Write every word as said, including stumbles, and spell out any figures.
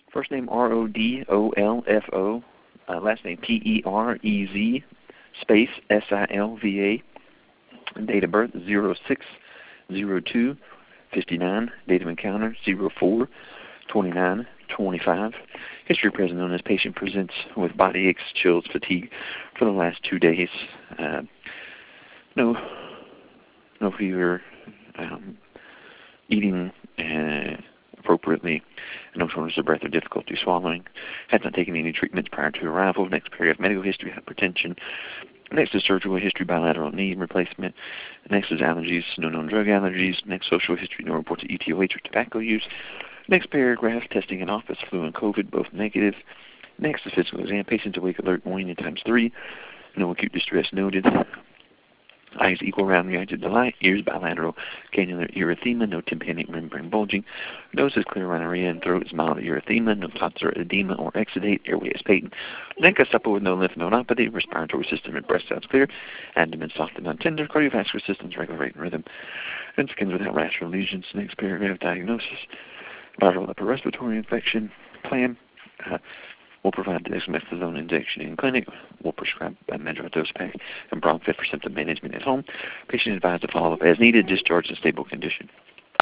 First name R O D O L F O, uh, last name P E R E Z, space S I L V A, and date of birth zero six zero two fifty-nine, date of encounter zero four twenty-nine twenty-five. History present on this patient presents with body aches, chills, fatigue for the last two days. Uh, no, no fever, um, eating uh, appropriately, no shortness of breath or difficulty swallowing. Has not taken any treatments prior to arrival. Next period of medical history, hypertension. Next is surgical history, bilateral knee replacement. Next is allergies, no known drug allergies. Next, social history, no reports of E T O H or tobacco use. Next paragraph, testing in office, flu and COVID, both negative. Next is physical exam, patient's awake, alert, morning times three. No acute distress noted. Eyes equal, round, reactive to light. Ears bilateral, cannular erythema, no tympanic membrane bulging. Nose is clear rhinorrhea, and throat is mild erythema, no clots or edema or exudate. Airway is patent. Neck is supple with no lymph nodopathy. Respiratory system and breast sounds clear. Abdomen soft and untender. Cardiovascular system's regular rate and rhythm. And skin without rash or lesions. Next paragraph, diagnosis. Viral upper respiratory infection. Plan. Uh, We'll provide the dexamethasone injection in clinic. We'll prescribe a Medrol dose pack and Bronfit for symptom management at home. Patient advised to follow up as needed, discharge in stable condition.